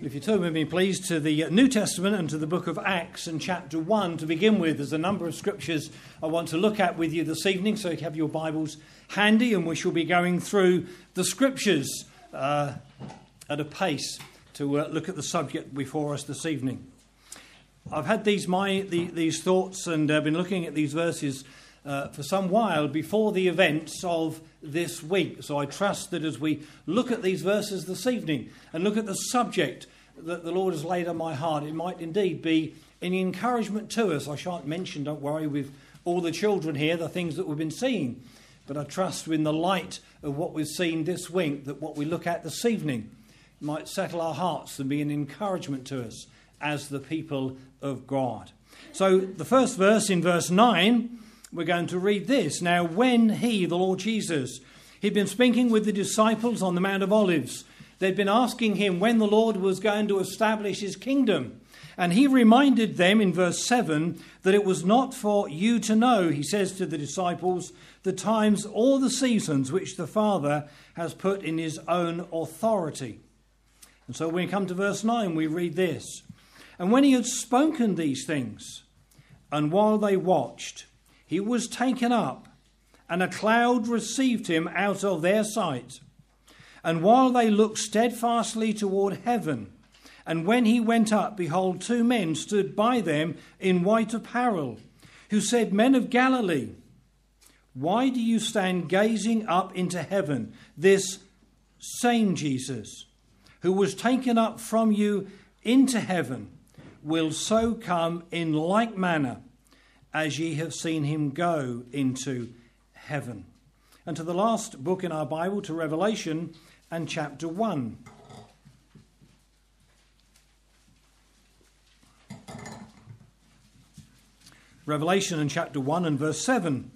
If you turn with me, please, to the New Testament and to the book of Acts and chapter 1 to begin with. There's a number of scriptures I want to look at with you this evening, so you have your Bibles handy, and we shall be going through the scriptures at a pace to look at the subject before us this evening. I've had these thoughts and been looking at these verses for some while before the events of this week. So I trust that as we look at these verses this evening and look at the subject that the Lord has laid on my heart, it might indeed be an encouragement to us. I shan't mention, don't worry, with all the children here, the things that we've been seeing. But I trust in the light of what we've seen this week, that what we look at this evening might settle our hearts and be an encouragement to us as the people of God. So the first verse, in verse 9, we're going to read this. Now, when he, the Lord Jesus, he'd been speaking with the disciples on the Mount of Olives, they'd been asking him when the Lord was going to establish his kingdom. And he reminded them in verse 7 that it was not for you to know, he says to the disciples, the times or the seasons which the Father has put in his own authority. And so when we come to verse 9, we read this. And when he had spoken these things, and while they watched, he was taken up, and a cloud received him out of their sight. And while they looked steadfastly toward heaven, and when he went up, behold, two men stood by them in white apparel, who said, Men of Galilee, why do you stand gazing up into heaven? This same Jesus, who was taken up from you into heaven, will so come in like manner as ye have seen him go into heaven. And to the last book in our Bible, to Revelation and chapter 1. Revelation and chapter 1 and verse 7.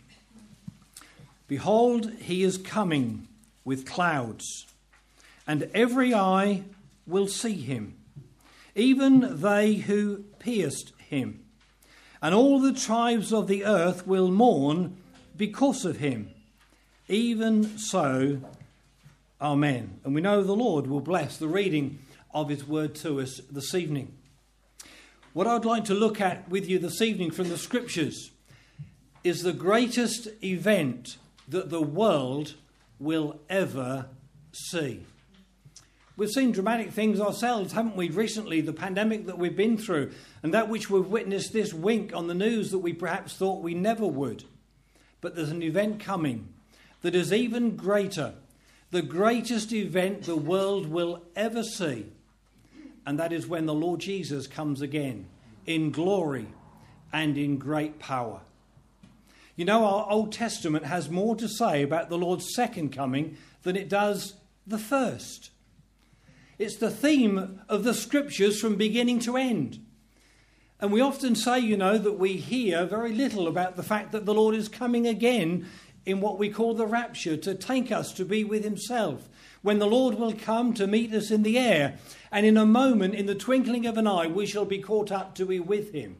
Behold, he is coming with clouds, and every eye will see him, even they who pierced him. And all the tribes of the earth will mourn because of him. Even so, amen. And we know the Lord will bless the reading of his word to us this evening. What I'd like to look at with you this evening from the scriptures is the greatest event that the world will ever see. We've seen dramatic things ourselves, haven't we, recently, the pandemic that we've been through, and that which we've witnessed this week on the news that we perhaps thought we never would. But there's an event coming that is even greater, the greatest event the world will ever see, and that is when the Lord Jesus comes again in glory and in great power. You know, our Old Testament has more to say about the Lord's second coming than it does the first. It's the theme of the scriptures from beginning to end. And we often say, you know, that we hear very little about the fact that the Lord is coming again in what we call the rapture, to take us to be with himself, when the Lord will come to meet us in the air, and in a moment, in the twinkling of an eye, we shall be caught up to be with him.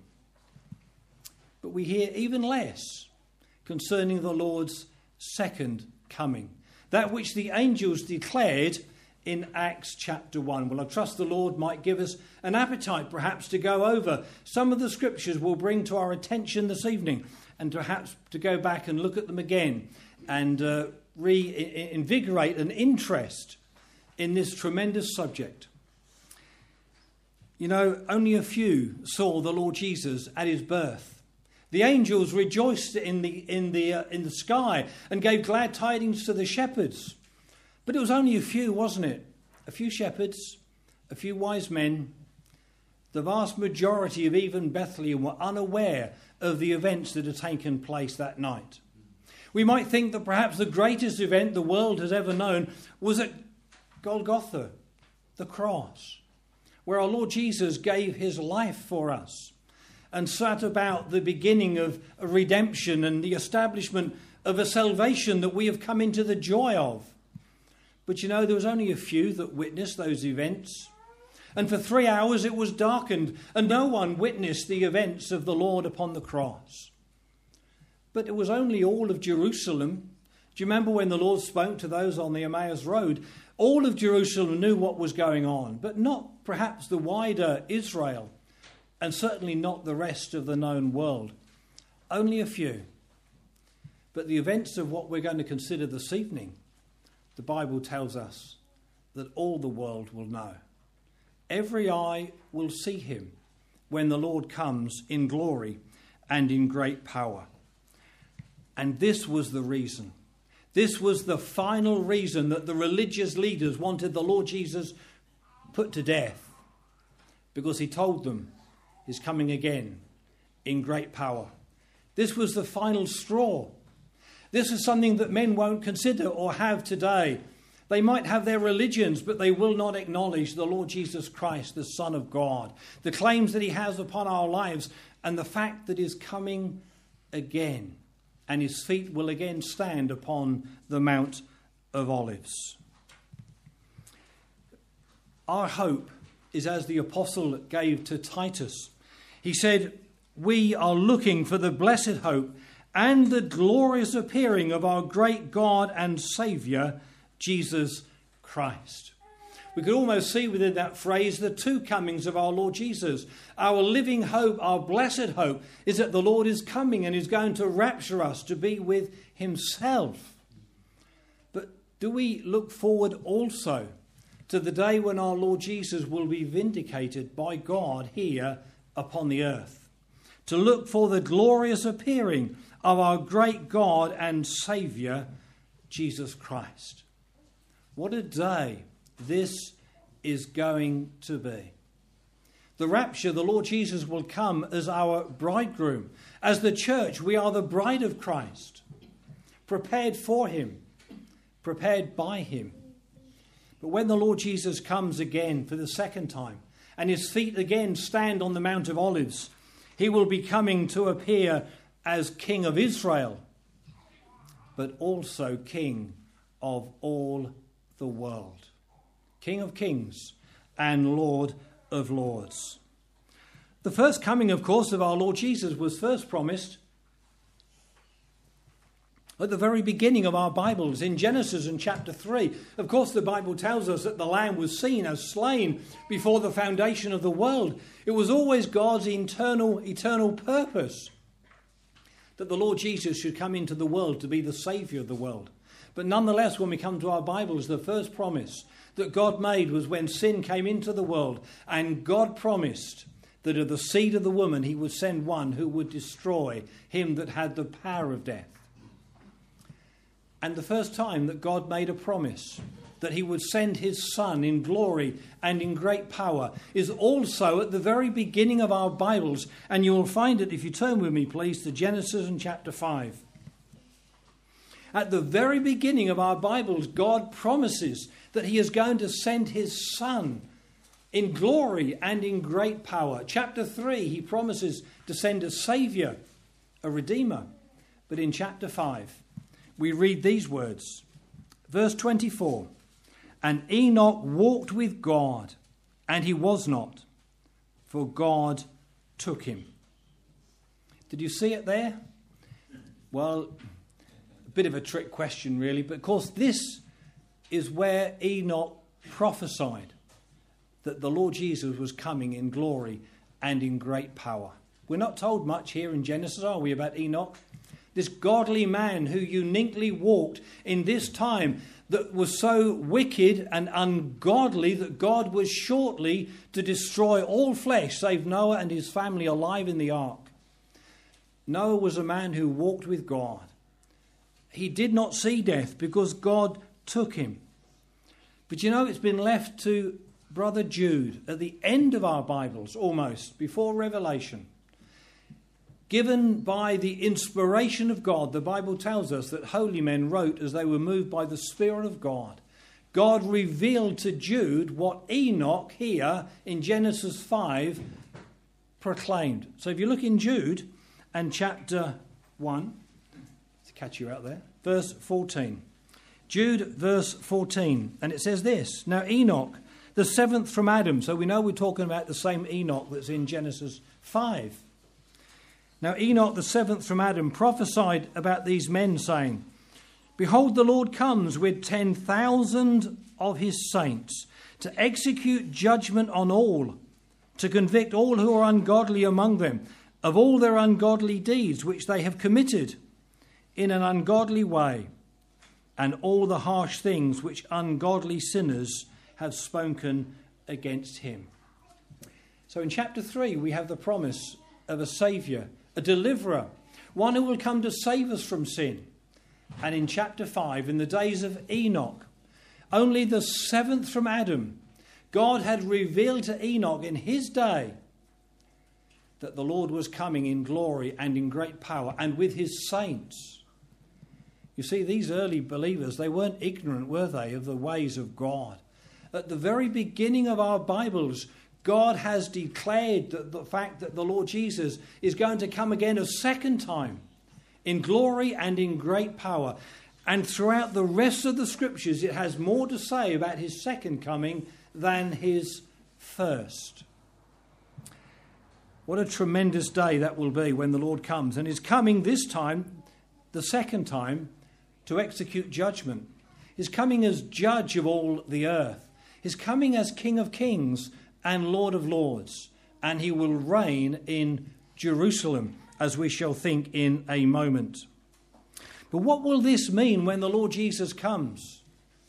But we hear even less concerning the Lord's second coming, that which the angels declared in Acts chapter 1. Well, I trust the Lord might give us an appetite perhaps to go over some of the scriptures we'll bring to our attention this evening, and perhaps to go back and look at them again and reinvigorate an interest in this tremendous subject. You know, only a few saw the Lord Jesus at his birth. The angels rejoiced in the sky and gave glad tidings to the shepherds. But it was only a few, wasn't it? A few shepherds, a few wise men. The vast majority of even Bethlehem were unaware of the events that had taken place that night. We might think that perhaps the greatest event the world has ever known was at Golgotha, the cross, where our Lord Jesus gave his life for us and sat about the beginning of a redemption and the establishment of a salvation that we have come into the joy of. But you know, there was only a few that witnessed those events. And for 3 hours it was darkened, and no one witnessed the events of the Lord upon the cross. But it was only all of Jerusalem, Do you remember when the Lord spoke to those on the Emmaus Road? All of Jerusalem knew what was going on, but not perhaps the wider Israel, and certainly not the rest of the known world. Only a few. But the events of what we're going to consider this evening, the Bible tells us that all the world will know. Every eye will see him when the Lord comes in glory and in great power. And this was the reason. This was the final reason that the religious leaders wanted the Lord Jesus put to death. Because he told them he's coming again in great power. This was the final straw. This is something that men won't consider or have today. They might have their religions, but they will not acknowledge the Lord Jesus Christ, the Son of God, the claims that he has upon our lives, and the fact that he's coming again, and his feet will again stand upon the Mount of Olives. Our hope is as the apostle gave to Titus. He said, "We are looking for the blessed hope and the glorious appearing of our great God and Saviour, Jesus Christ." We could almost see within that phrase the two comings of our Lord Jesus. Our living hope, our blessed hope, is that the Lord is coming and is going to rapture us to be with himself. But do we look forward also to the day when our Lord Jesus will be vindicated by God here upon the earth? To look for the glorious appearing of our great God and Saviour, Jesus Christ. What a day this is going to be. The rapture, the Lord Jesus will come as our bridegroom. As the church, we are the bride of Christ, prepared for him, prepared by him. But when the Lord Jesus comes again for the second time, and his feet again stand on the Mount of Olives, he will be coming to appear as King of Israel, but also King of all the world. King of kings and Lord of lords. The first coming, of course, of our Lord Jesus was first promised at the very beginning of our Bibles, in Genesis in chapter 3. Of course, the Bible tells us that the Lamb was seen as slain before the foundation of the world. It was always God's eternal purpose that the Lord Jesus should come into the world to be the Saviour of the world. But nonetheless, when we come to our Bibles, the first promise that God made was when sin came into the world, and God promised that of the seed of the woman he would send one who would destroy him that had the power of death. And the first time that God made a promise that he would send his Son in glory and in great power is also at the very beginning of our Bibles. And you will find it, if you turn with me please, to Genesis in chapter 5. At the very beginning of our Bibles, God promises that he is going to send his Son in glory and in great power. Chapter 3, he promises to send a Saviour, a Redeemer. But in chapter 5, we read these words. Verse 24, "And Enoch walked with God, and he was not, for God took him." Did you see it there? Well, a bit of a trick question really, but of course this is where Enoch prophesied that the Lord Jesus was coming in glory and in great power. We're not told much here in Genesis, are we, about Enoch? This godly man who uniquely walked in this time that was so wicked and ungodly that God was shortly to destroy all flesh save Noah and his family alive in the ark. Noah was a man who walked with God. He did not see death because God took him. But you know, it's been left to Brother Jude at the end of our Bibles, almost, before Revelation. Given by the inspiration of God, the Bible tells us that holy men wrote as they were moved by the Spirit of God. God revealed to Jude what Enoch here in Genesis 5 proclaimed. So if you look in Jude and chapter 1, to catch you out there, verse 14. Jude verse 14, and it says this, "Now Enoch, the seventh from Adam," so we know we're talking about the same Enoch that's in Genesis 5. "Now Enoch, the seventh from Adam, prophesied about these men, saying, Behold, the Lord comes with 10,000 of his saints to execute judgment on all, to convict all who are ungodly among them of all their ungodly deeds which they have committed in an ungodly way, and all the harsh things which ungodly sinners have spoken against him. So in chapter 3 we have the promise of a saviour, a deliverer, one who will come to save us from sin. And in chapter 5, in the days of Enoch, only the seventh from Adam, God had revealed to Enoch in his day that the Lord was coming in glory and in great power and with his saints. You see, these early believers, they weren't ignorant, were they, of the ways of God? At the very beginning of our Bibles, God has declared the fact that the Lord Jesus is going to come again a second time in glory and in great power. And throughout the rest of the scriptures, it has more to say about his second coming than his first. What a tremendous day that will be when the Lord comes. And he's coming this time, the second time, to execute judgment. He's coming as judge of all the earth. He's coming as King of Kings and Lord of Lords. And he will reign in Jerusalem, as we shall think in a moment. But what will this mean when the Lord Jesus comes?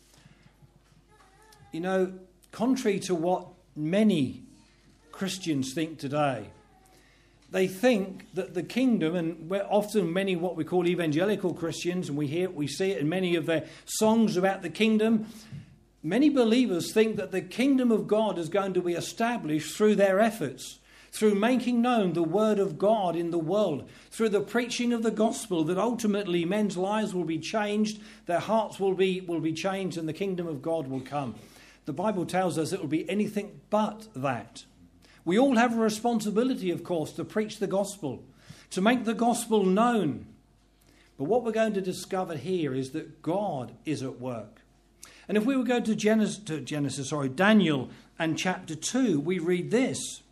You know, contrary to what many Christians think today, they think that the kingdom, and often many what we call evangelical Christians, and we see it in many of their songs about the kingdom, many believers think that the kingdom of God is going to be established through their efforts, through making known the word of God in the world, through the preaching of the gospel, that ultimately men's lives will be changed, their hearts will be changed, and the kingdom of God will come. The Bible tells us it will be anything but that. We all have a responsibility, of course, to preach the gospel, to make the gospel known. But what we're going to discover here is that God is at work. And if we were going to Daniel and chapter 2, we read this.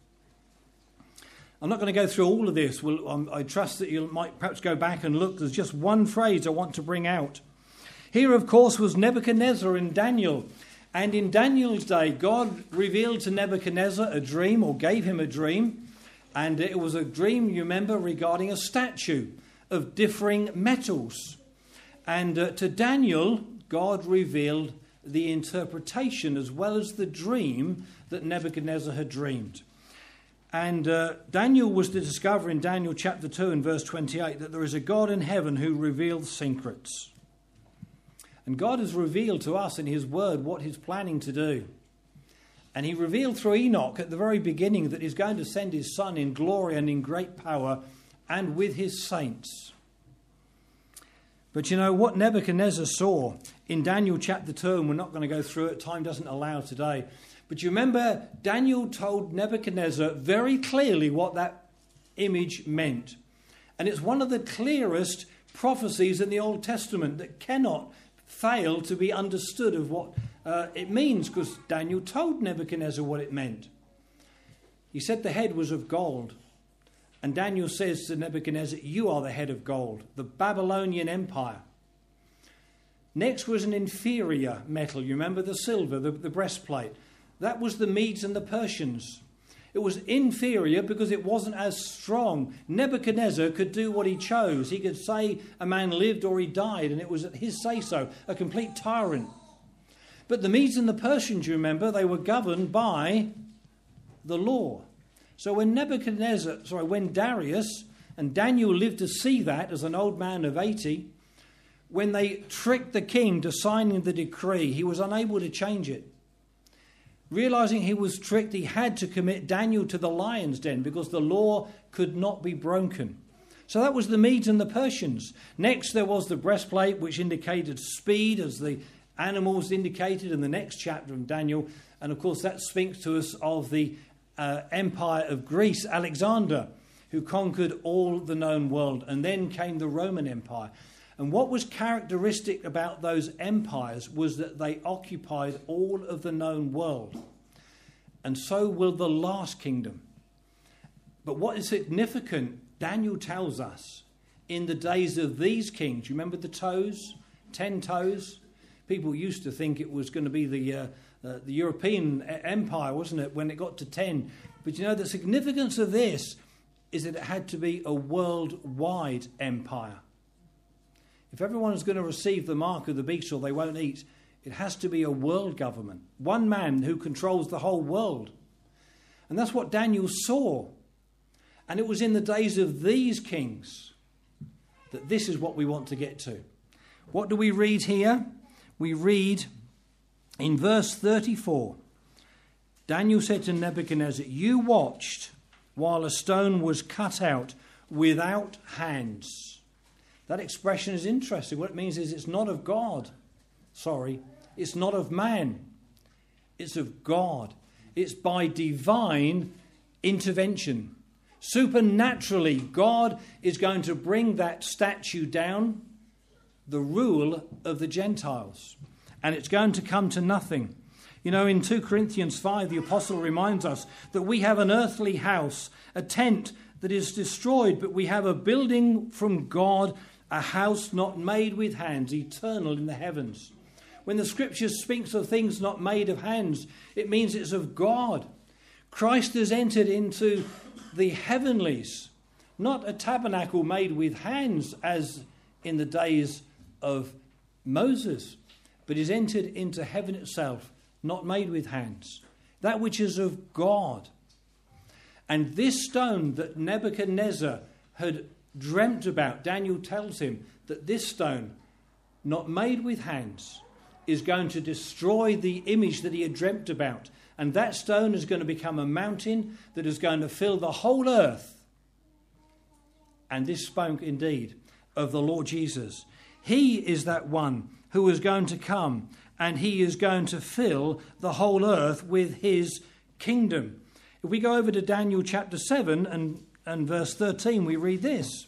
I'm not going to go through all of this. I trust that you might perhaps go back and look. There's just one phrase I want to bring out. Here, of course, was Nebuchadnezzar in Daniel. And in Daniel's day, God revealed to Nebuchadnezzar a dream, or gave him a dream. And it was a dream, you remember, regarding a statue of differing metals. And to Daniel, God revealed the interpretation as well as the dream that Nebuchadnezzar had dreamed. And Daniel was to discover in Daniel chapter 2 and verse 28 that there is a God in heaven who reveals secrets. And God has revealed to us in his word what he's planning to do. And he revealed through Enoch at the very beginning that he's going to send his son in glory and in great power and with his saints. But you know what Nebuchadnezzar saw in Daniel chapter 2, and we're not going to go through it, time doesn't allow today. But you remember Daniel told Nebuchadnezzar very clearly what that image meant. And it's one of the clearest prophecies in the Old Testament that cannot fail to be understood of what it means, because Daniel told Nebuchadnezzar what it meant. He said the head was of gold. And Daniel says to Nebuchadnezzar, you are the head of gold, the Babylonian Empire. Next was an inferior metal. You remember the silver, the breastplate. That was the Medes and the Persians. It was inferior because it wasn't as strong. Nebuchadnezzar could do what he chose. He could say a man lived or he died, and it was his say-so, a complete tyrant. But the Medes and the Persians, you remember, they were governed by the law. So when Darius, and Daniel lived to see that as an old man of 80, when they tricked the king to signing the decree, he was unable to change it. Realizing he was tricked, he had to commit Daniel to the lion's den because the law could not be broken. So that was the Medes and the Persians. Next, there was the breastplate, which indicated speed, as the animals indicated in the next chapter of Daniel. And of course, that speaks to us of the empire of Greece, Alexander, who conquered all the known world. And then came the Roman Empire. And what was characteristic about those empires was that they occupied all of the known world. And so will the last kingdom. But what is significant, Daniel tells us, in the days of these kings, you remember the toes? 10 toes. People used to think it was going to be the European empire, wasn't it, when it got to 10. But you know, the significance of this is that it had to be a worldwide empire. If everyone is going to receive the mark of the beast or they won't eat, it has to be a world government. One man who controls the whole world. And that's what Daniel saw. And it was in the days of these kings that this is what we want to get to. What do we read here? We read in verse 34. Daniel said to Nebuchadnezzar, "You watched while a stone was cut out without hands." That expression is interesting. What it means is it's not of God. It's not of man. It's of God. It's by divine intervention. Supernaturally, God is going to bring that statue down, the rule of the Gentiles. And it's going to come to nothing. You know, in 2 Corinthians 5, the apostle reminds us that we have an earthly house, a tent that is destroyed, but we have a building from God, a house not made with hands, eternal in the heavens. When the scripture speaks of things not made of hands, it means it's of God. Christ has entered into the heavenlies, not a tabernacle made with hands as in the days of Moses, but is entered into heaven itself, not made with hands, that which is of God. And this stone that Nebuchadnezzar had dreamt about, Daniel tells him that this stone, not made with hands, is going to destroy the image that he had dreamt about. And that stone is going to become a mountain that is going to fill the whole earth. And this spoke indeed of the Lord Jesus. He is that one who is going to come, and he is going to fill the whole earth with his kingdom. If we go over to Daniel chapter 7 and verse 13, we read this.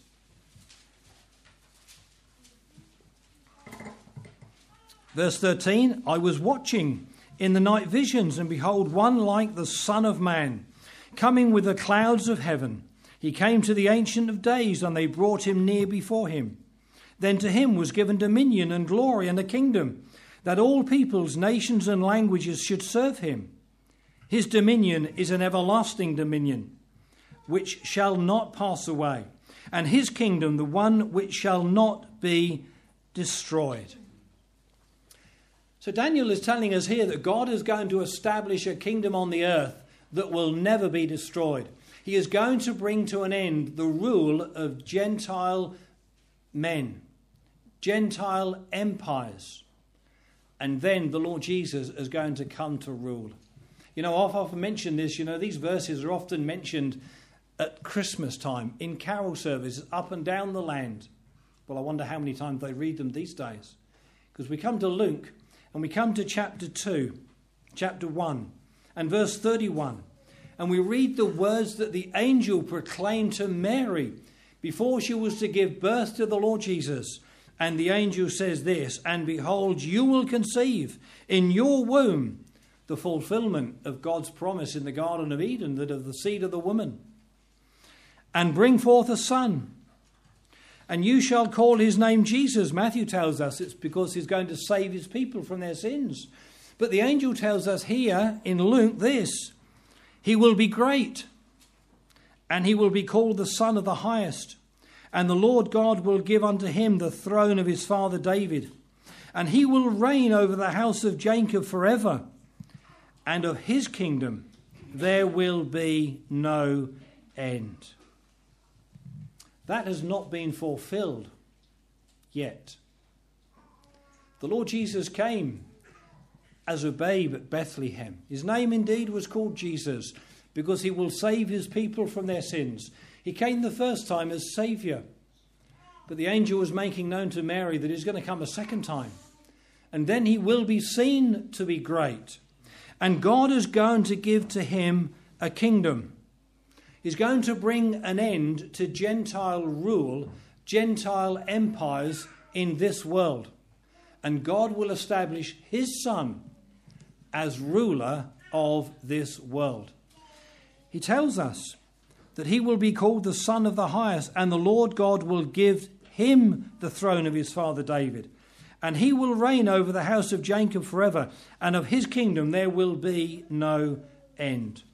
Verse 13, "I was watching in the night visions, and behold, one like the Son of Man, coming with the clouds of heaven. He came to the Ancient of Days, and they brought him near before him. Then to him was given dominion and glory and a kingdom, that all peoples, nations and languages should serve him. His dominion is an everlasting dominion, which shall not pass away, and his kingdom the one which shall not be destroyed." So Daniel is telling us here that God is going to establish a kingdom on the earth that will never be destroyed. He is going to bring to an end the rule of Gentile men, Gentile empires. And then the Lord Jesus is going to come to rule. You know, I've often mentioned this, you know, these verses are often mentioned at Christmas time in carol services up and down the land. Well, I wonder how many times they read them these days. Because we come to Luke, and we come to chapter 2, chapter 1, and verse 31. And we read the words that the angel proclaimed to Mary before she was to give birth to the Lord Jesus. And the angel says this, "And behold, you will conceive in your womb the fulfillment of God's promise in the Garden of Eden, that of the seed of the woman, and bring forth a son. And you shall call his name Jesus." Matthew tells us it's because he's going to save his people from their sins. But the angel tells us here in Luke this: "He will be great, and he will be called the Son of the Highest. And the Lord God will give unto him the throne of his father David. And he will reign over the house of Jacob forever. And of his kingdom there will be no end." That has not been fulfilled yet. The Lord Jesus came as a babe at Bethlehem. His name indeed was called Jesus, because he will save his people from their sins. He came the first time as Saviour. But the angel was making known to Mary that he's going to come a second time. And then he will be seen to be great. And God is going to give to him a kingdom. He's going to bring an end to Gentile rule, Gentile empires in this world. And God will establish his Son as ruler of this world. He tells us that he will be called the Son of the Highest, and the Lord God will give him the throne of his father David. and he will reign over the house of Jacob forever, and of his kingdom there will be no end.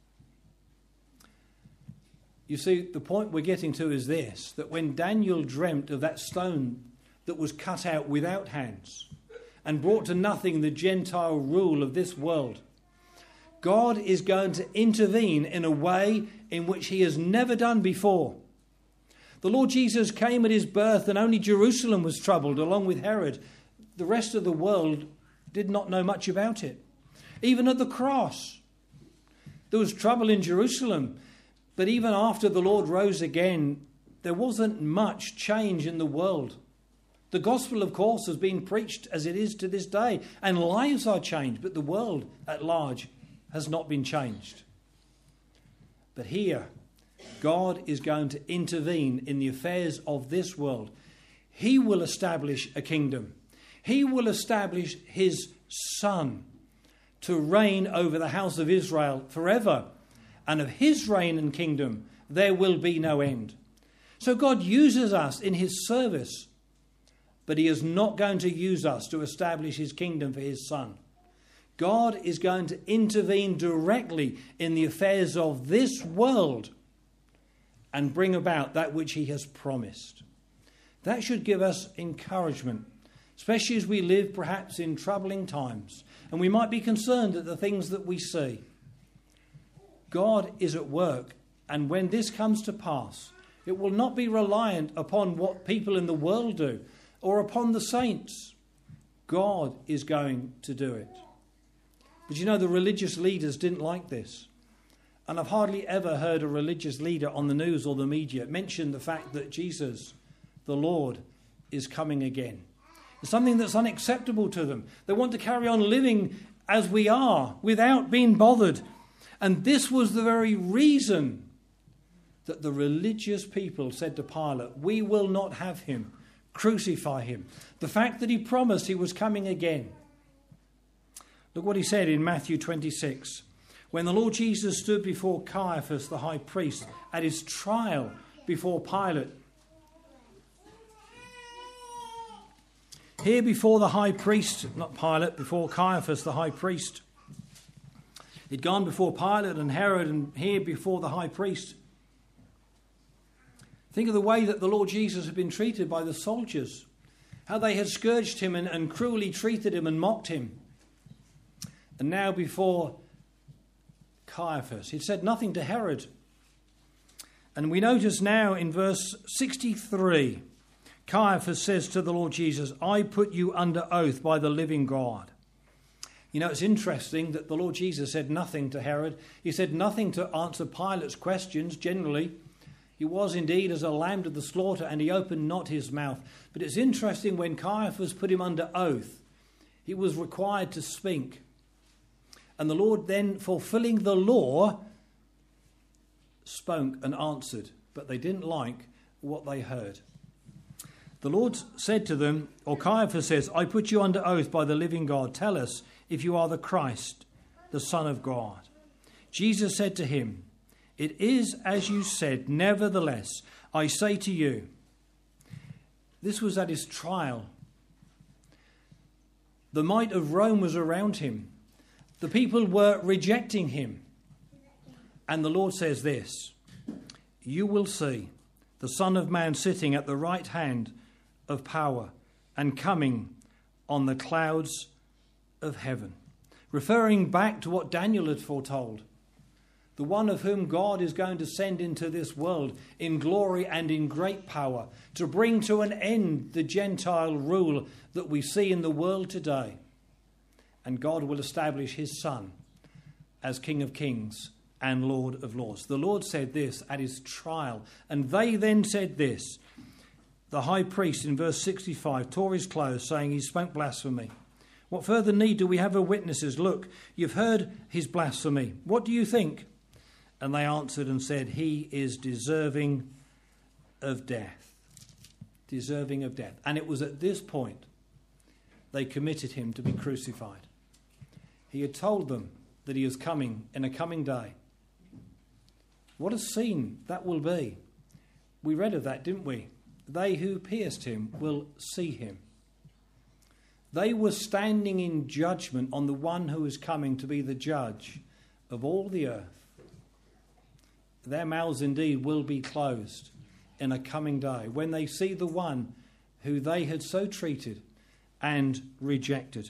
You see, the point we're getting to is this, that when Daniel dreamt of that stone that was cut out without hands and brought to nothing the Gentile rule of this world, God is going to intervene in a way in which he has never done before. The Lord Jesus came at his birth and only Jerusalem was troubled along with Herod. The rest of the world did not know much about it. Even at the cross, there was trouble in Jerusalem. But even after the Lord rose again, there wasn't much change in the world. The gospel, of course, has been preached as it is to this day, and lives are changed, but the world at large has not been changed. But here, God is going to intervene in the affairs of this world. He will establish a kingdom. He will establish his Son to reign over the house of Israel forever. And of his reign and kingdom there will be no end. So God uses us in his service, but he is not going to use us to establish his kingdom for his Son. God is going to intervene directly in the affairs of this world and bring about that which he has promised. That should give us encouragement, especially as we live perhaps in troubling times, and we might be concerned at the things that we see. God is at work, and when this comes to pass, it will not be reliant upon what people in the world do or upon the saints. God is going to do it. But you know, the religious leaders didn't like this. And I've hardly ever heard a religious leader on the news or the media mention the fact that Jesus, the Lord, is coming again. It's something that's unacceptable to them. They want to carry on living as we are without being bothered. And this was the very reason that the religious people said to Pilate, "We will not have him. Crucify him." The fact that he promised he was coming again. Look what he said in Matthew 26. When the Lord Jesus stood before Caiaphas, the high priest, at his trial before Pilate. Here before the high priest, not Pilate, before Caiaphas, the high priest. He'd gone before Pilate and Herod, and here before the high priest. Think of the way that the Lord Jesus had been treated by the soldiers. How they had scourged him and cruelly treated him and mocked him. And now before Caiaphas, he'd said nothing to Herod. And we notice now in verse 63, Caiaphas says to the Lord Jesus, "I put you under oath by the living God." You know, it's interesting that the Lord Jesus said nothing to Herod. He said nothing to answer Pilate's questions generally. He was indeed as a lamb to the slaughter, and he opened not his mouth. But it's interesting when Caiaphas put him under oath, he was required to speak. And the Lord then, fulfilling the law, spoke and answered. But they didn't like what they heard. The Lord said to them, or Caiaphas says, "I put you under oath by the living God. Tell us if you are the Christ, the Son of God." Jesus said to him, "It is as you said, nevertheless, I say to you." This was at his trial. The might of Rome was around him. The people were rejecting him. And the Lord says this, "You will see the Son of Man sitting at the right hand of power and coming on the clouds of heaven." Referring back to what Daniel had foretold. The one of whom God is going to send into this world in glory and in great power to bring to an end the Gentile rule that we see in the world today. And God will establish his Son as King of Kings and Lord of Lords. The Lord said this at his trial. And they then said this. The high priest in verse 65 tore his clothes, saying he spoke blasphemy. What further need do we have of witnesses? Look, you've heard his blasphemy. What do you think? And they answered and said, "He is deserving of death." Deserving of death. And it was at this point they committed him to be crucified. He had told them that he was coming in a coming day. What a scene that will be. We read of that, didn't we? They who pierced him will see him. They were standing in judgment on the one who is coming to be the judge of all the earth. Their mouths indeed will be closed in a coming day when they see the one who they had so treated and rejected.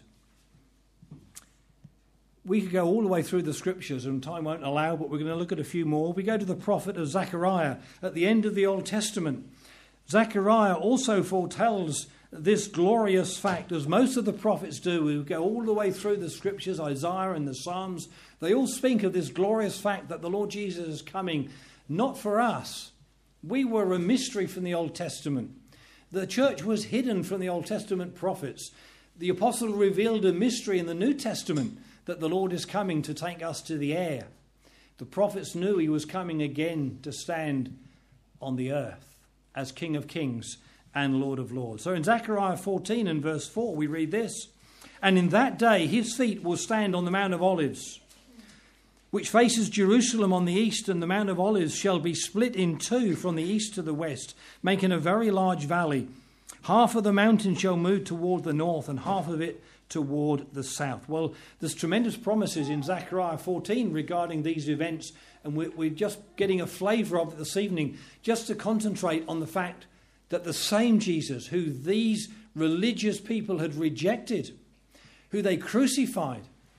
We could go all the way through the scriptures and time won't allow, but we're going to look at a few more. We go to the prophet of Zechariah at the end of the Old Testament. Zechariah also foretells this glorious fact, as most of the prophets do. We go all the way through the scriptures, Isaiah and the Psalms. They all speak of this glorious fact that the Lord Jesus is coming, not for us. We were a mystery from the Old Testament. The church was hidden from the Old Testament prophets. The apostle revealed a mystery in the New Testament, that the Lord is coming to take us to the air. The prophets knew he was coming again to stand on the earth as King of Kings and Lord of Lords. So in Zechariah 14 and verse 4 we read this: "And in that day his feet will stand on the Mount of Olives, which faces Jerusalem on the east, and the Mount of Olives shall be split in two from the east to the west, making a very large valley. Half of the mountain shall move toward the north, and half of it toward the south." Well, there's tremendous promises in Zechariah 14 regarding these events, and we're just getting a flavour of it this evening, just to concentrate on the fact that the same Jesus who these religious people had rejected, who they crucified,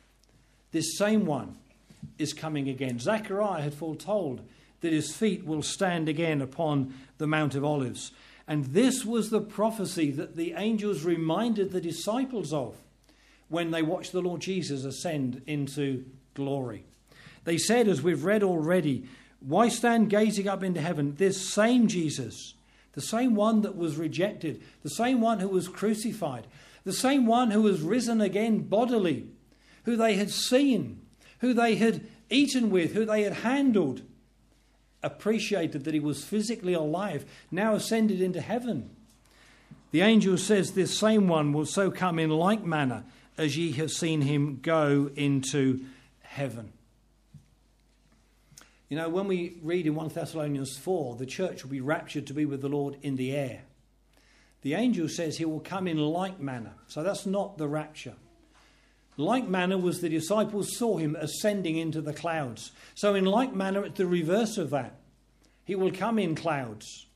this same one is coming again. Zechariah had foretold that his feet will stand again upon the Mount of Olives. And this was the prophecy that the angels reminded the disciples of when they watched the Lord Jesus ascend into glory. They said, as we've read already, "Why stand gazing up into heaven? This same Jesus, the same one that was rejected, the same one who was crucified, the same one who was risen again bodily, who they had seen, who they had eaten with, who they had handled, appreciated that he was physically alive, now ascended into heaven. The angel says this same one will so come in like manner as ye have seen him go into heaven." You know, when we read in 1 Thessalonians 4, the church will be raptured to be with the Lord in the air. The angel says he will come in like manner. So that's not the rapture. Like manner was the disciples saw him ascending into the clouds. So in like manner, it's the reverse of that. He will come in clouds.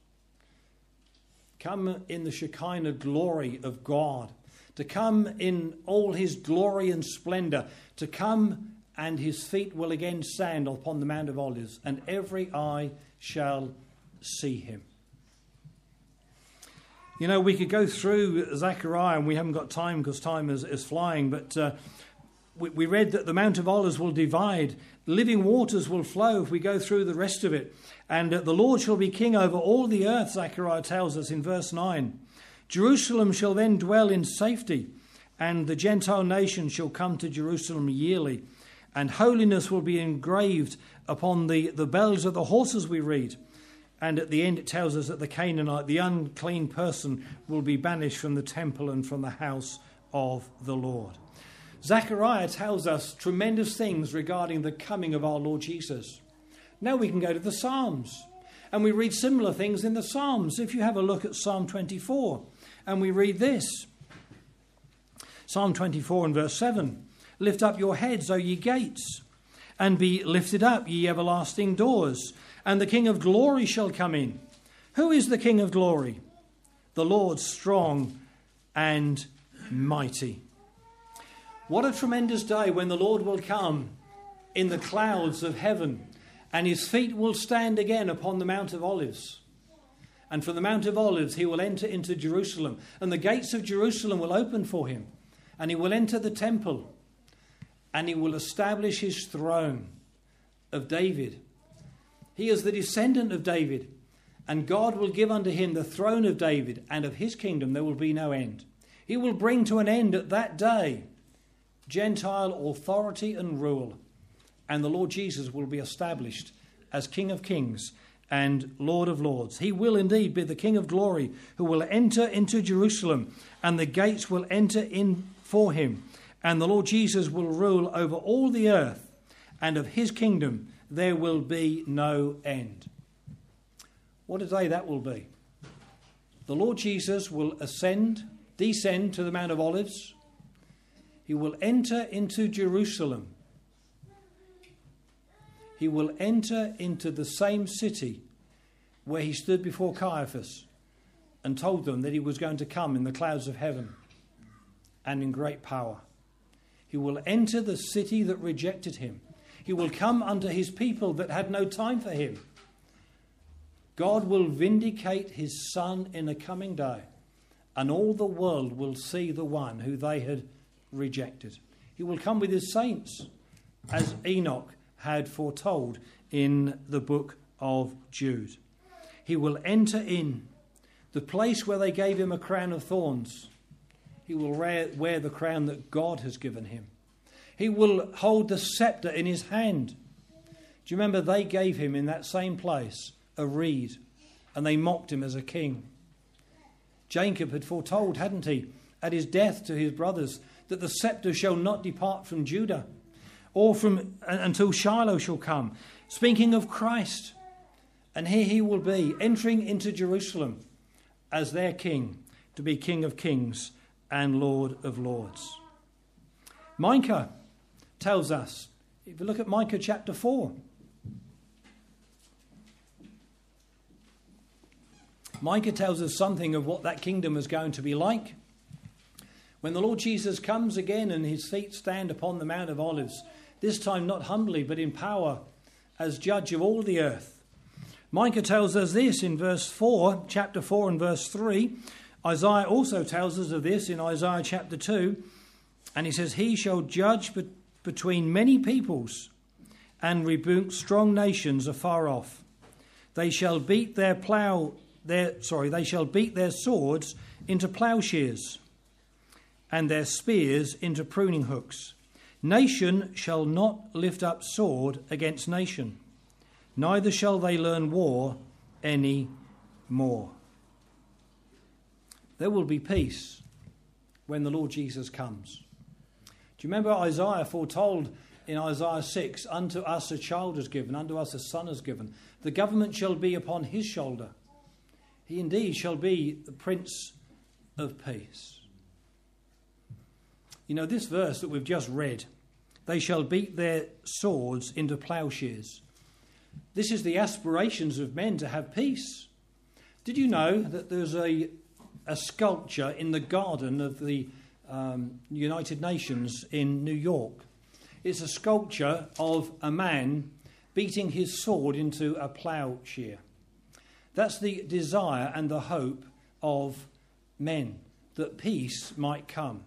Come in the Shekinah glory of God. To come in all his glory and splendour. To come, and his feet will again stand upon the Mount of Olives, and every eye shall see him. You know, we could go through Zechariah, and we haven't got time because time is flying, but we read that the Mount of Olives will divide, living waters will flow if we go through the rest of it, and the Lord shall be king over all the earth, Zechariah tells us in verse 9. Jerusalem shall then dwell in safety, and the Gentile nations shall come to Jerusalem yearly, and holiness will be engraved upon the bells of the horses, we read. And at the end it tells us that the Canaanite, the unclean person, will be banished from the temple and from the house of the Lord. Zechariah tells us tremendous things regarding the coming of our Lord Jesus. Now we can go to the Psalms, and we read similar things in the Psalms. If you have a look at Psalm 24, and we read this. Psalm 24 and verse 7. "Lift up your heads, O ye gates, and be lifted up, ye everlasting doors, and the King of glory shall come in." Who is the King of glory? The Lord strong and mighty. What a tremendous day when the Lord will come in the clouds of heaven, and his feet will stand again upon the Mount of Olives. And from the Mount of Olives he will enter into Jerusalem, and the gates of Jerusalem will open for him, and he will enter the temple, and he will establish his throne of David. He is the descendant of David, and God will give unto him the throne of David, and of his kingdom there will be no end. He will bring to an end at that day Gentile authority and rule, and the Lord Jesus will be established as King of Kings and Lord of Lords. He will indeed be the King of glory, who will enter into Jerusalem, and the gates will enter in for him. And the Lord Jesus will rule over all the earth, and of his kingdom there will be no end. What a day that will be. The Lord Jesus will descend to the Mount of Olives. He will enter into Jerusalem. He will enter into the same city where he stood before Caiaphas and told them that he was going to come in the clouds of heaven and in great power. He will enter the city that rejected him. He will come unto his people that had no time for him. God will vindicate his Son in a coming day, and all the world will see the one who they had rejected. He will come with his saints, as Enoch had foretold in the book of Jude. He will enter in the place where they gave him a crown of thorns. He will wear the crown that God has given him. He will hold the scepter in his hand. Do you remember they gave him in that same place a reed, and they mocked him as a king? Jacob had foretold, hadn't he, at his death to his brothers, that the scepter shall not depart from Judah, or until Shiloh shall come, speaking of Christ. And here he will be, entering into Jerusalem as their king, to be King of Kings and Lord of Lords. Micah tells us, if you look at Micah chapter 4, Micah tells us something of what that kingdom is going to be like. When the Lord Jesus comes again and his feet stand upon the Mount of Olives, this time not humbly but in power as judge of all the earth. Micah tells us this in verse 4, chapter 4 and verse 3. Isaiah also tells us of this in Isaiah chapter 2. And he says, he shall judge between many peoples and rebuke strong nations afar off. They shall beat their swords into plowshares and their spears into pruning hooks. Nation shall not lift up sword against nation, neither shall they learn war any more. There will be peace when the Lord Jesus comes. Do you remember Isaiah foretold in Isaiah 6, unto us a child is given, unto us a son is given. The government shall be upon his shoulder. He indeed shall be the Prince of Peace. You know, this verse that we've just read, they shall beat their swords into plowshares. This is the aspirations of men to have peace. Did you know that there's a sculpture in the garden of the United Nations in New York? It's a sculpture of a man beating his sword into a plowshare. That's the desire and the hope of men, that peace might come.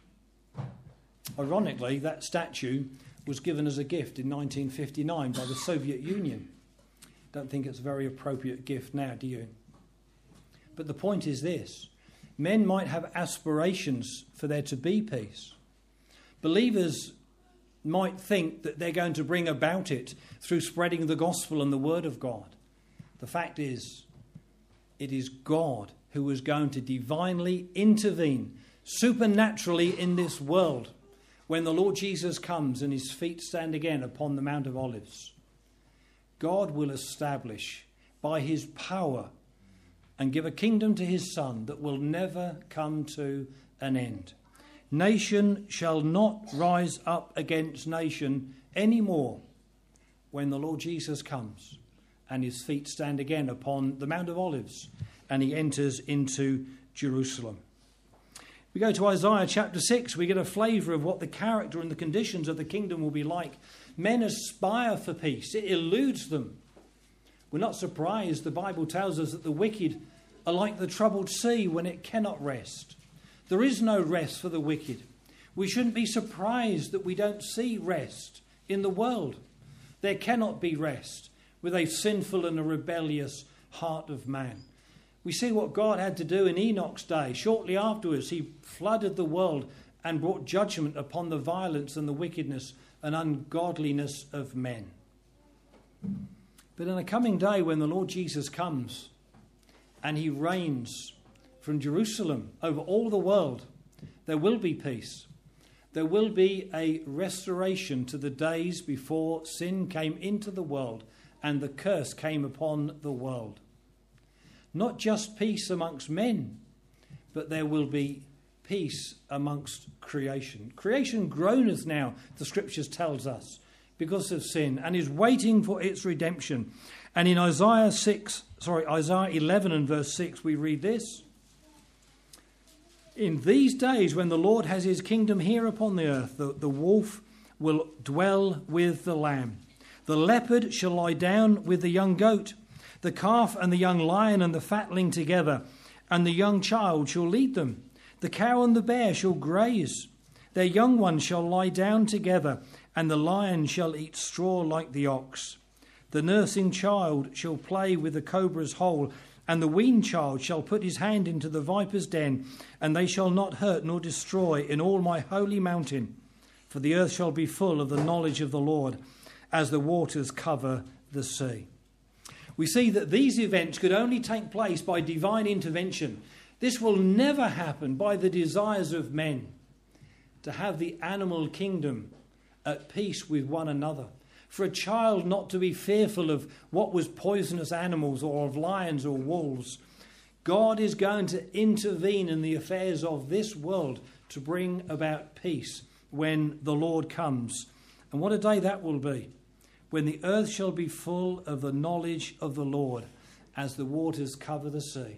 Ironically, that statue was given as a gift in 1959 by the Soviet Union. Don't think it's a very appropriate gift now, do you? But the point is this: men might have aspirations for there to be peace. Believers might think that they're going to bring about it through spreading the gospel and the word of God. The fact is, it is God who is going to divinely intervene supernaturally in this world when the Lord Jesus comes and his feet stand again upon the Mount of Olives. God will establish by his power and give a kingdom to his Son that will never come to an end. Nation shall not rise up against nation anymore when the Lord Jesus comes and his feet stand again upon the Mount of Olives and he enters into Jerusalem. We go to Isaiah chapter 6, we get a flavour of what the character and the conditions of the kingdom will be like. Men aspire for peace. It eludes them. We're not surprised. The Bible tells us that the wicked are like the troubled sea when it cannot rest. There is no rest for the wicked. We shouldn't be surprised that we don't see rest in the world. There cannot be rest with a sinful and a rebellious heart of man. We see what God had to do in Enoch's day. Shortly afterwards, he flooded the world and brought judgment upon the violence and the wickedness and ungodliness of men. But in a coming day when the Lord Jesus comes and he reigns from Jerusalem over all the world, there will be peace. There will be a restoration to the days before sin came into the world and the curse came upon the world. Not just peace amongst men, but there will be peace amongst creation. Creation groaneth now, the scriptures tells us, because of sin, and is waiting for its redemption. And in Isaiah 11 and verse 6, we read this. In these days when the Lord has his kingdom here upon the earth, the wolf will dwell with the lamb. The leopard shall lie down with the young goat, the calf and the young lion and the fatling together, and the young child shall lead them. The cow and the bear shall graze. Their young ones shall lie down together, and the lion shall eat straw like the ox. The nursing child shall play with the cobra's hole, and the weaned child shall put his hand into the viper's den, and they shall not hurt nor destroy in all my holy mountain. For the earth shall be full of the knowledge of the Lord, as the waters cover the sea. We see that these events could only take place by divine intervention. This will never happen by the desires of men to have the animal kingdom at peace with one another. For a child not to be fearful of what was poisonous animals or of lions or wolves. God is going to intervene in the affairs of this world to bring about peace when the Lord comes. And what a day that will be, when the earth shall be full of the knowledge of the Lord, as the waters cover the sea.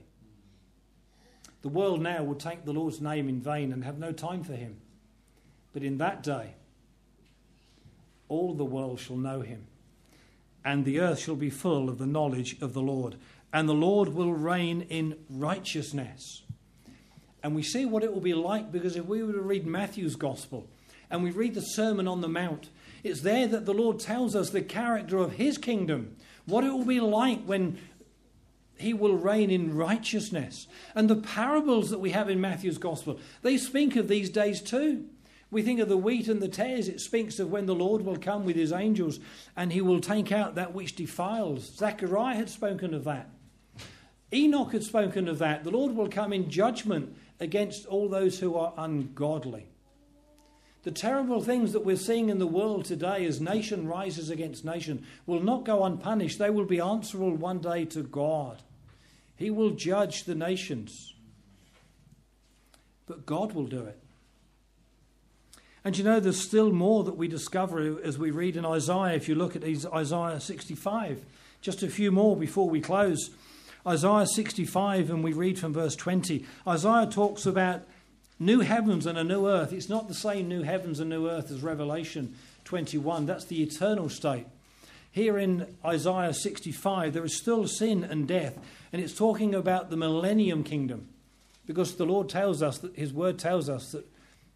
The world now will take the Lord's name in vain and have no time for him. But in that day, all the world shall know him, and the earth shall be full of the knowledge of the Lord. And the Lord will reign in righteousness. And we see what it will be like, because if we were to read Matthew's Gospel, and we read the Sermon on the Mount, it's there that the Lord tells us the character of his kingdom, what it will be like when he will reign in righteousness. And the parables that we have in Matthew's Gospel, they speak of these days too. We think of the wheat and the tares. It speaks of when the Lord will come with his angels and he will take out that which defiles. Zechariah had spoken of that. Enoch had spoken of that. The Lord will come in judgment against all those who are ungodly. The terrible things that we're seeing in the world today as nation rises against nation will not go unpunished. They will be answerable one day to God. He will judge the nations. But God will do it. And you know, there's still more that we discover as we read in Isaiah. If you look at Isaiah 65, just a few more before we close. Isaiah 65, and we read from verse 20. Isaiah talks about new heavens and a new earth. It's not the same new heavens and new earth as Revelation 21. That's the eternal state. Here in Isaiah 65, there is still sin and death. And it's talking about the millennium kingdom. Because the Lord tells us, that his word tells us that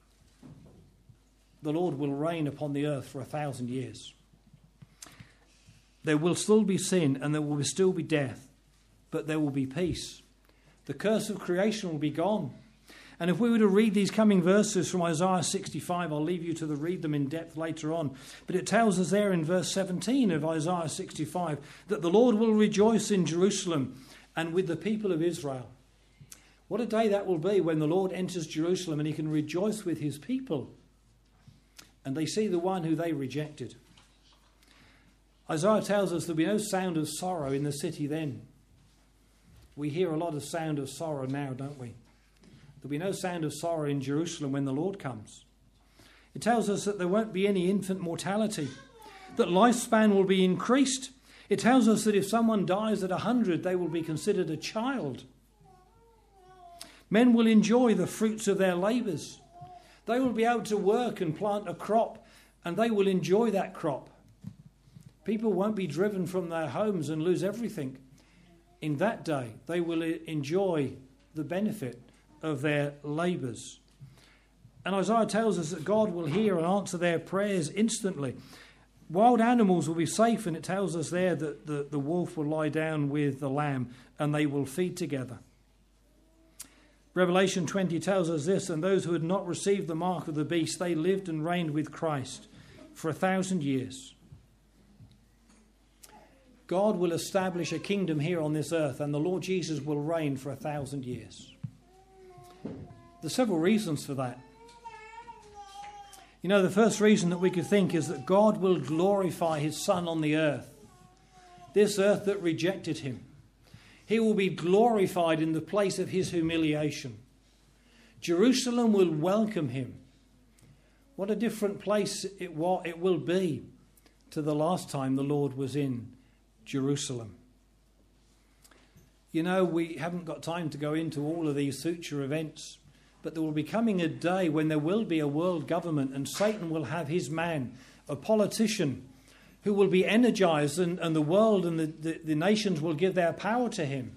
the Lord will reign upon the earth for 1,000 years. There will still be sin and there will still be death, but there will be peace. The curse of creation will be gone. And if we were to read these coming verses from Isaiah 65, I'll leave you to read them in depth later on. But it tells us there in verse 17 of Isaiah 65 that the Lord will rejoice in Jerusalem and with the people of Israel. What a day that will be when the Lord enters Jerusalem and he can rejoice with his people. And they see the one who they rejected. Isaiah tells us there'll be no sound of sorrow in the city then. We hear a lot of sound of sorrow now, don't we? There'll be no sound of sorrow in Jerusalem when the Lord comes. It tells us that there won't be any infant mortality, that lifespan will be increased. It tells us that if someone dies at 100, they will be considered a child. Men will enjoy the fruits of their labours. They will be able to work and plant a crop, and they will enjoy that crop. People won't be driven from their homes and lose everything. In that day, they will enjoy the benefit of their labours. And Isaiah tells us that God will hear and answer their prayers instantly. Wild animals will be safe, and it tells us there that the wolf will lie down with the lamb and they will feed together. Revelation 20 tells us this, and those who had not received the mark of the beast, they lived and reigned with Christ for 1,000 years. God will establish a kingdom here on this earth, and the Lord Jesus will reign for 1,000 years. There's several reasons for that. You know, the first reason that we could think is that God will glorify his Son on the earth. This earth that rejected him. He will be glorified in the place of his humiliation. Jerusalem will welcome him. What a different place it will be to the last time the Lord was in Jerusalem. You know, we haven't got time to go into all of these future events, but there will be coming a day when there will be a world government and Satan will have his man, a politician, who will be energized and the world and the nations will give their power to him.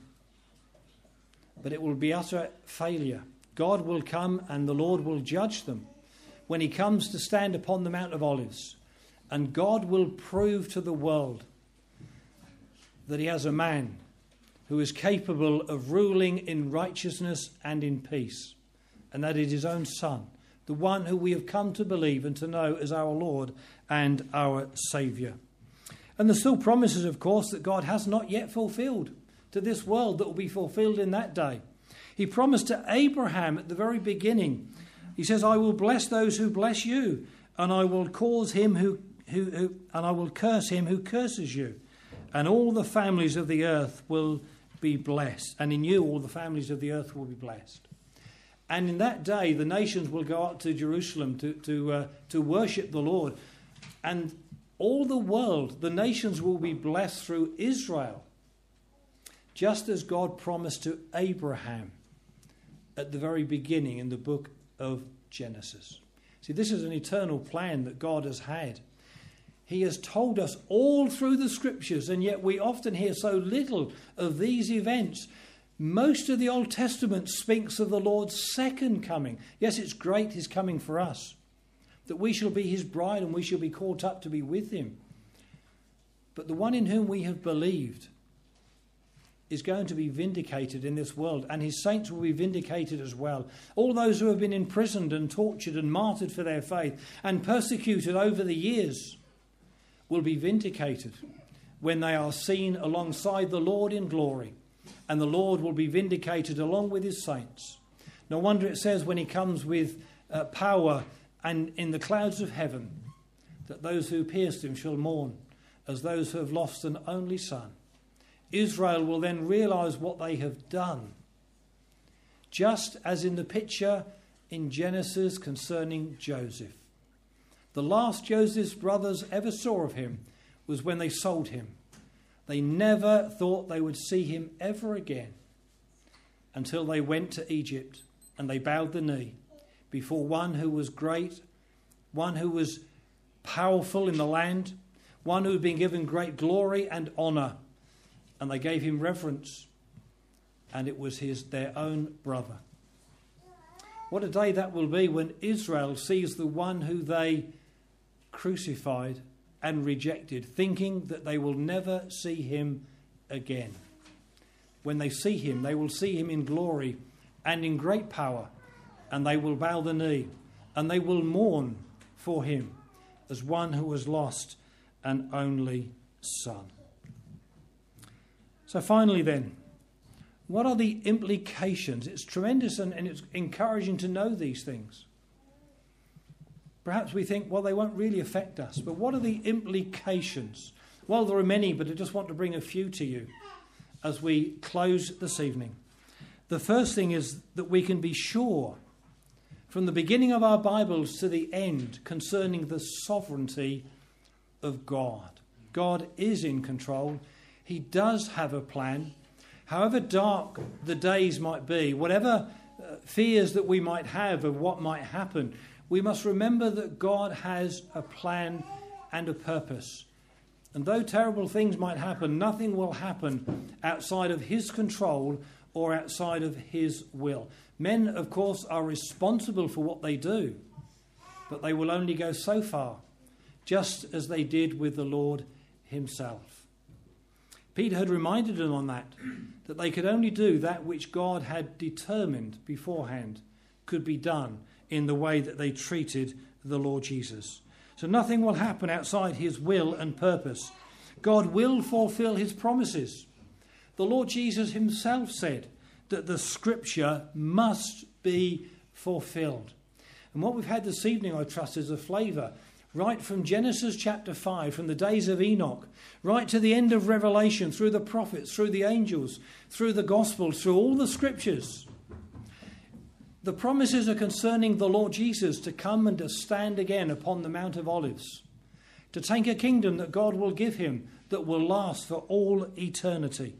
But it will be utter failure. God will come and the Lord will judge them when he comes to stand upon the Mount of Olives. And God will prove to the world that he has a man who is capable of ruling in righteousness and in peace. And that is his own Son, the one who we have come to believe and to know as our Lord and our Saviour. And there's still promises, of course, that God has not yet fulfilled to this world that will be fulfilled in that day. He promised to Abraham at the very beginning. He says, I will bless those who bless you, and I will cause him and I will curse him who curses you. And all the families of the earth will be blessed. And in you all the families of the earth will be blessed. And in that day the nations will go up to Jerusalem to worship the Lord. And all the world, the nations will be blessed through Israel. Just as God promised to Abraham at the very beginning in the book of Genesis. See, this is an eternal plan that God has had. He has told us all through the scriptures, and yet we often hear so little of these events. Most of the Old Testament speaks of the Lord's second coming. Yes, it's great his coming for us, that we shall be his bride and we shall be caught up to be with him. But the one in whom we have believed is going to be vindicated in this world, and his saints will be vindicated as well. All those who have been imprisoned and tortured and martyred for their faith and persecuted over the years will be vindicated when they are seen alongside the Lord in glory, and the Lord will be vindicated along with his saints. No wonder it says when he comes with power and in the clouds of heaven, that those who pierced him shall mourn as those who have lost an only son. Israel will then realize what they have done, just as in the picture in Genesis concerning Joseph. The last Joseph's brothers ever saw of him was when they sold him. They never thought they would see him ever again until they went to Egypt and they bowed the knee before one who was great, one who was powerful in the land, one who had been given great glory and honour. And they gave him reverence, and it was their own brother. What a day that will be when Israel sees the one who they crucified and rejected, thinking that they will never see him again. When they see him, they will see him in glory and in great power, and they will bow the knee, and they will mourn for him as one who was lost an only son. So finally then, what are the implications? It's tremendous and it's encouraging to know these things. Perhaps we think, well, they won't really affect us. But what are the implications? Well, there are many, but I just want to bring a few to you as we close this evening. The first thing is that we can be sure from the beginning of our Bibles to the end concerning the sovereignty of God. God is in control. He does have a plan. However dark the days might be, whatever fears that we might have of what might happen, we must remember that God has a plan and a purpose. And though terrible things might happen, nothing will happen outside of his control or outside of his will. Men, of course, are responsible for what they do, but they will only go so far, just as they did with the Lord himself. Peter had reminded them on that they could only do that which God had determined beforehand could be done in the way that they treated the Lord Jesus. So nothing will happen outside his will and purpose. God will fulfill his promises. The Lord Jesus himself said that the scripture must be fulfilled. And what we've had this evening, I trust, is a flavour right from Genesis chapter 5, from the days of Enoch, right to the end of Revelation, through the prophets, through the angels, through the Gospels, through all the scriptures. The promises are concerning the Lord Jesus to come and to stand again upon the Mount of Olives, to take a kingdom that God will give him that will last for all eternity.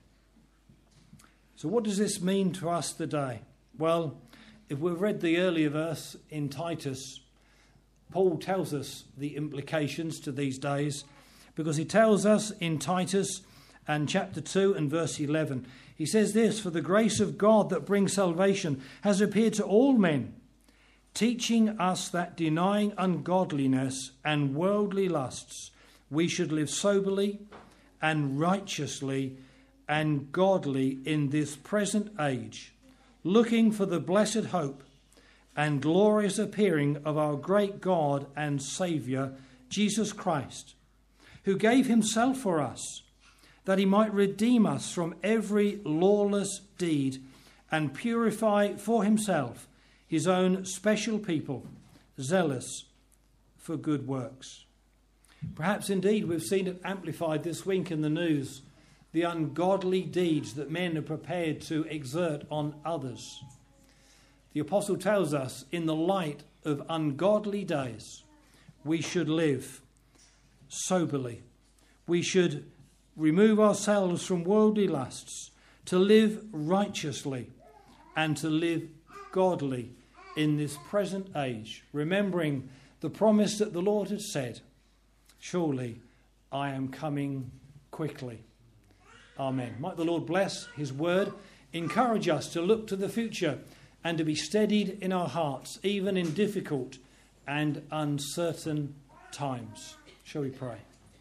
So what does this mean to us today? Well, if we've read the earlier verse in Titus, Paul tells us the implications to these days, because he tells us in Titus and chapter 2 and verse 11, he says this, "For the grace of God that brings salvation has appeared to all men, teaching us that denying ungodliness and worldly lusts, we should live soberly and righteously and godly in this present age, looking for the blessed hope and glorious appearing of our great God and Saviour, Jesus Christ, who gave himself for us, that he might redeem us from every lawless deed and purify for himself his own special people, zealous for good works." Perhaps indeed we've seen it amplified this week in the news, the ungodly deeds that men are prepared to exert on others. The apostle tells us, in the light of ungodly days, we should live soberly. We should remove ourselves from worldly lusts, to live righteously and to live godly in this present age, remembering the promise that the Lord had said, "Surely I am coming quickly." Amen. Might the Lord bless his word, encourage us to look to the future and to be steadied in our hearts, even in difficult and uncertain times. Shall we pray?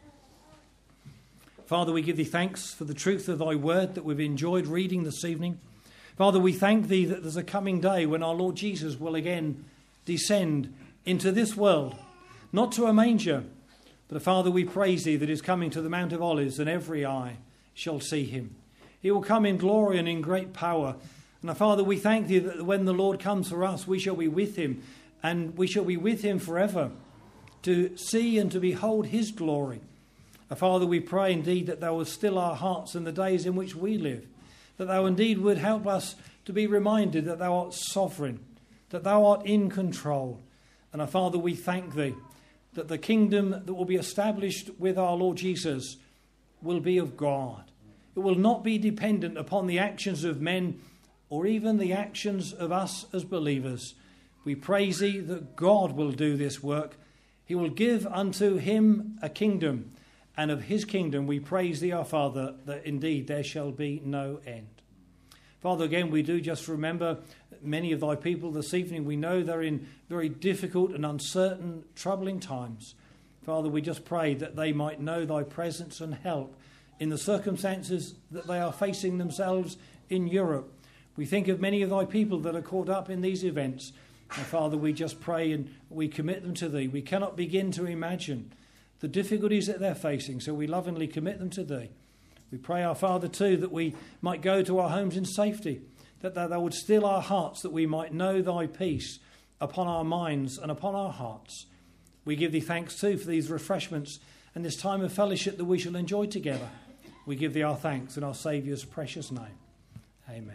Father, we give thee thanks for the truth of thy word that we've enjoyed reading this evening. Father, we thank thee that there's a coming day when our Lord Jesus will again descend into this world, not to a manger, but Father, we praise thee that he is coming to the Mount of Olives, and every eye shall see him. He will come in glory and in great power. And Father, we thank thee that when the Lord comes for us, we shall be with him, and we shall be with him forever, to see and to behold his glory. Father, we pray indeed that thou wilt still our hearts in the days in which we live, that thou indeed would help us to be reminded that thou art sovereign, that thou art in control. And Father, we thank thee that the kingdom that will be established with our Lord Jesus will be of God. It will not be dependent upon the actions of men or even the actions of us as believers. We praise thee that God will do this work. He will give unto him a kingdom, and of his kingdom we praise thee, our Father, that indeed there shall be no end. Father, again, we do just remember many of thy people this evening. We know they're in very difficult and uncertain, troubling times. Father, we just pray that they might know thy presence and help in the circumstances that they are facing themselves in Europe. We think of many of thy people that are caught up in these events. And Father, we just pray and we commit them to thee. We cannot begin to imagine the difficulties that they're facing, so we lovingly commit them to thee. We pray, our Father, too, that we might go to our homes in safety, that thou would still our hearts, that we might know thy peace upon our minds and upon our hearts. We give thee thanks, too, for these refreshments and this time of fellowship that we shall enjoy together. We give thee our thanks in our Saviour's precious name. Amen.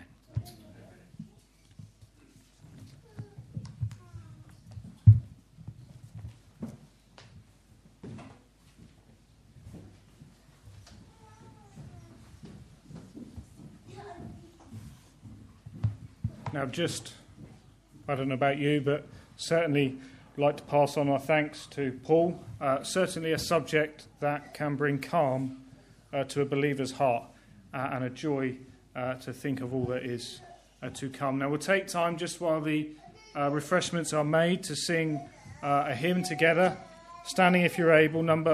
Now, I don't know about you, but certainly like to pass on our thanks to Paul. Certainly a subject that can bring calm to a believer's heart and a joy to think of all that is to come. Now, we'll take time just while the refreshments are made to sing a hymn together. Standing, if you're able, number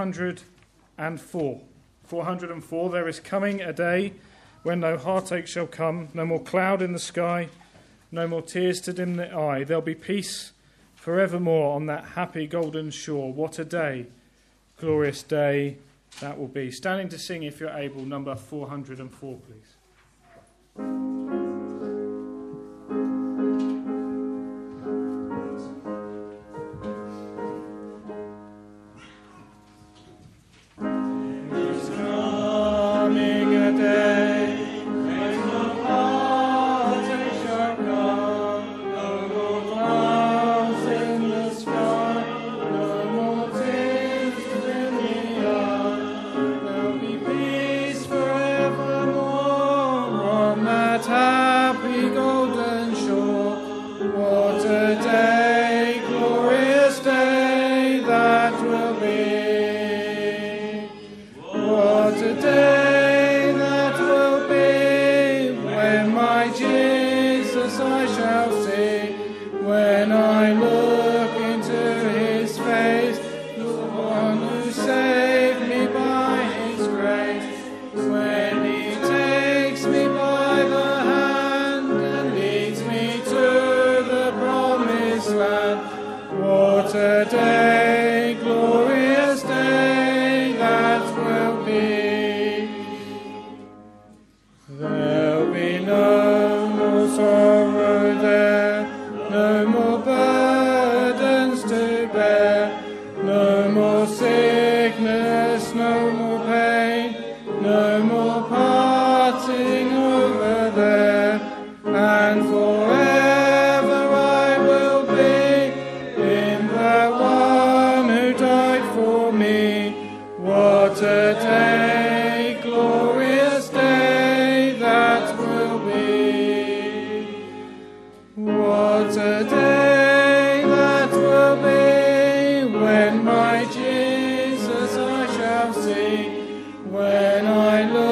404. 404, there is coming a day when no heartache shall come, no more cloud in the sky, no more tears to dim the eye. There'll be peace forevermore on that happy golden shore. What a day, glorious day that will be. Standing to sing, if you're able, number 404, please. Day, when no heartache shall come. no more pain, no more parting over there, and forever I will be in the one who died for me. What a day, glorious day that will be. What a day that will be, when my Jesus I shall see, when I look